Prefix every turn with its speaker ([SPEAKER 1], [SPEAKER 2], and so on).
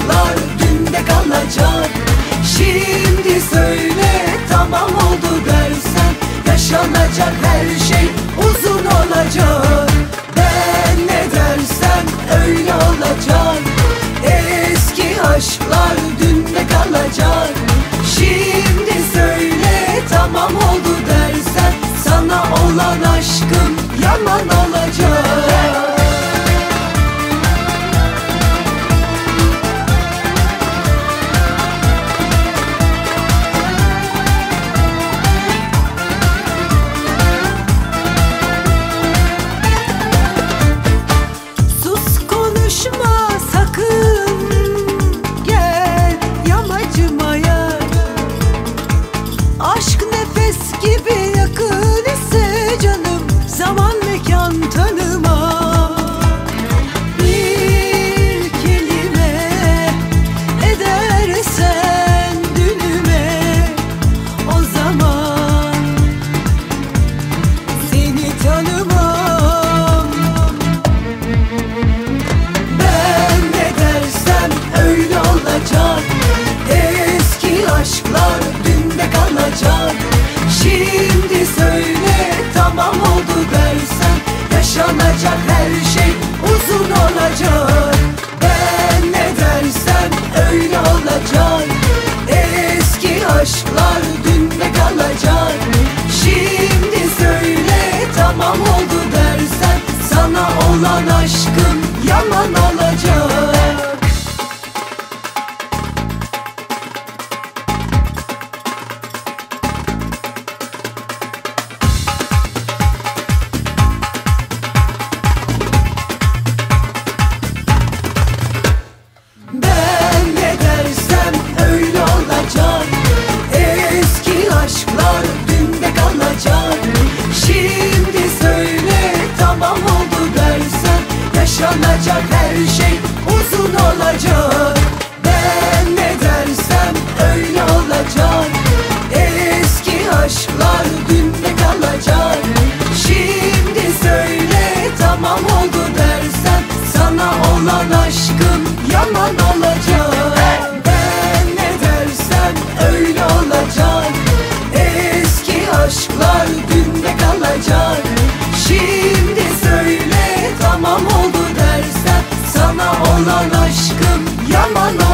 [SPEAKER 1] aşklar dünde kalacak. Şimdi söyle tamam oldu dersen, yaşanacak her şey uzun olacak. Ben ne dersem öyle olacak. Eski aşklar dünde kalacak. Şimdi söyle tamam oldu dersen, sana olan aşkım yalan olacak.
[SPEAKER 2] Aşk nefes gibi yakın ise canım, zaman mekan tanıma. Bir kelime edersen dünüme, o zaman seni tanımam.
[SPEAKER 1] Ben ne dersem öyle olacak. Eski aşklar dünde kalacak. Şimdi söyle tamam oldu dersen, yaşanacak her şey uzun olacak. Ben ne dersem öyle olacak. Eski aşklar dünde kalacak. Şimdi söyle tamam oldu dersen, sana olan aşkım yalan olacak. Ben ne dersem öyle olacak. Eski aşklar dünde kalacak. Şimdi söyle tamam oldu dersen, yaşanacak her şey uzun olacak. Ben ne dersem öyle olacak. Eski aşklar dünde kalacak. Şimdi söyle tamam oldu dersen, sana olan aşkım yalan olacak. Ben ne dersem öyle olacak. Eski aşklar dünde kalacak. Şimdi söyle tamam oldu dersen, sana olan aşkım yalan olacak.